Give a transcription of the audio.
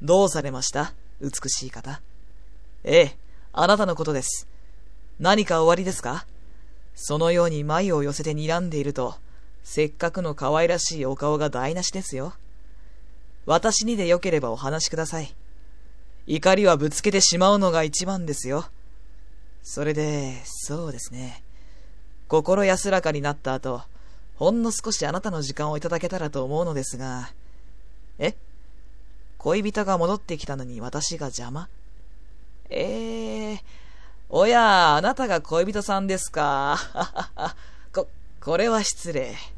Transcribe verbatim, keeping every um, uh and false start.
どうされました、美しい方。ええ、あなたのことです。何かおありですか？そのように眉を寄せて睨んでいると、せっかくの可愛らしいお顔が台無しですよ。私にでよければお話しください。怒りはぶつけてしまうのが一番ですよ。それで、そうですね。心安らかになった後、ほんの少しあなたの時間をいただけたらと思うのですが、え？恋人が戻ってきたのに私が邪魔？ええー、おや、あなたが恋人さんですか。こ、これは失礼。